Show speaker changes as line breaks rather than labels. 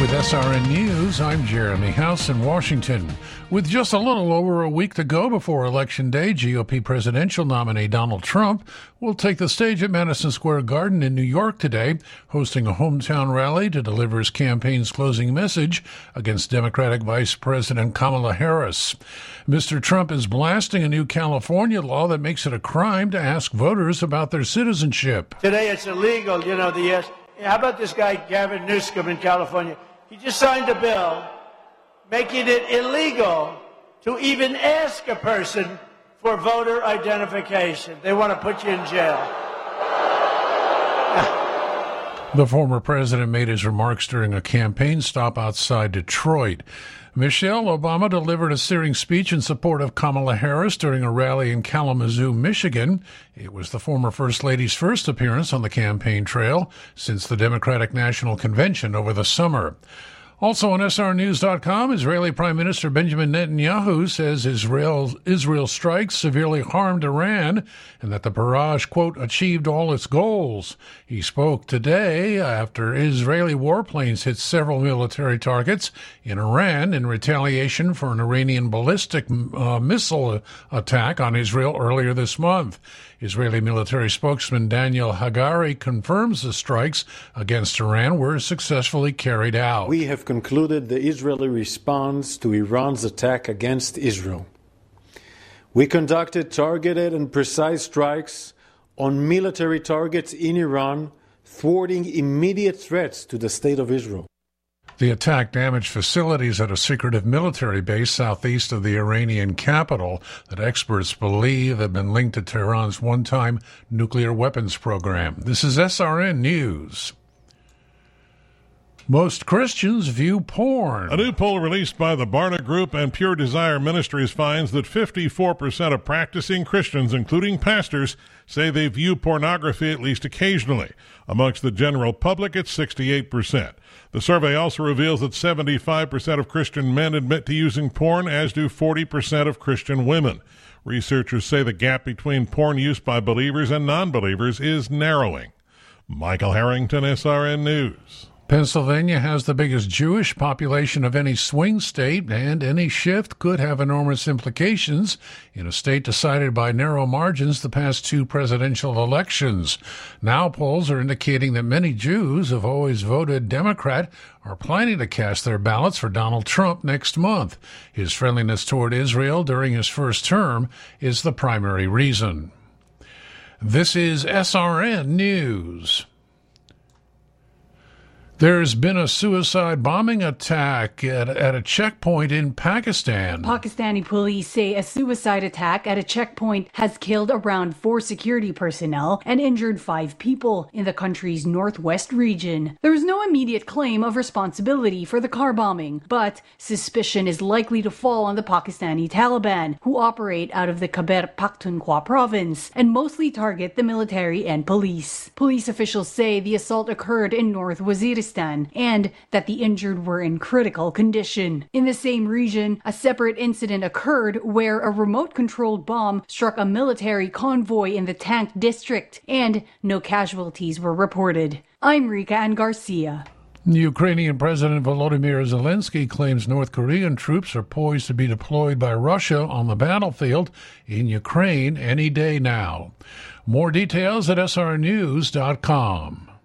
With SRN News, I'm Jeremy House in Washington. With just a little over a week to go before Election Day, GOP presidential nominee Donald Trump will take the stage at Madison Square Garden in New York today, hosting a hometown rally to deliver his campaign's closing message against Democratic Vice President Kamala Harris. Mr. Trump is blasting a new California law that makes it a crime to ask voters about their citizenship.
Today it's illegal, how about this guy, Gavin Newsom in California? He just signed a bill making it illegal to even ask a person for voter identification. They want to put you in jail.
The former president made his remarks during a campaign stop outside Detroit. Michelle Obama delivered a searing speech in support of Kamala Harris during a rally in Kalamazoo, Michigan. It was the former First Lady's first appearance on the campaign trail since the Democratic National Convention over the summer. Also on SRNews.com, Israeli Prime Minister Benjamin Netanyahu says Israel's strikes severely harmed Iran and that the barrage, quote, achieved all its goals. He spoke today after Israeli warplanes hit several military targets in Iran in retaliation for an Iranian ballistic missile attack on Israel earlier this month. Israeli military spokesman Daniel Hagari confirms the strikes against Iran were successfully carried out.
We have concluded the Israeli response to Iran's attack against Israel. We conducted targeted and precise strikes on military targets in Iran, thwarting immediate threats to the state of Israel.
The attack damaged facilities at a secretive military base southeast of the Iranian capital that experts believe have been linked to Tehran's one-time nuclear weapons program. This is SRN News. Most Christians view porn.
A new poll released by the Barna Group and Pure Desire Ministries finds that 54% of practicing Christians, including pastors, say they view pornography at least occasionally. Amongst the general public, it's 68%. The survey also reveals that 75% of Christian men admit to using porn, as do 40% of Christian women. Researchers say the gap between porn use by believers and non-believers is narrowing. Michael Harrington, SRN News.
Pennsylvania has the biggest Jewish population of any swing state, and any shift could have enormous implications in a state decided by narrow margins the past two presidential elections. Now polls are indicating that many Jews who've always voted Democrat are planning to cast their ballots for Donald Trump next month. His friendliness toward Israel during his first term is the primary reason. This is SRN News. There's been a suicide bombing attack at a checkpoint in Pakistan.
Pakistani police say a suicide attack at a checkpoint has killed around 4 security personnel and injured 5 people in the country's northwest region. There is no immediate claim of responsibility for the car bombing, but suspicion is likely to fall on the Pakistani Taliban, who operate out of the Khyber Pakhtunkhwa province and mostly target the military and police. Police officials say the assault occurred in North Waziristan and that the injured were in critical condition. In the same region, a separate incident occurred where a remote-controlled bomb struck a military convoy in the Tank district, and no casualties were reported. I'm Rika Ann Garcia.
Ukrainian President Volodymyr Zelensky claims North Korean troops are poised to be deployed by Russia on the battlefield in Ukraine any day now. More details at srnews.com.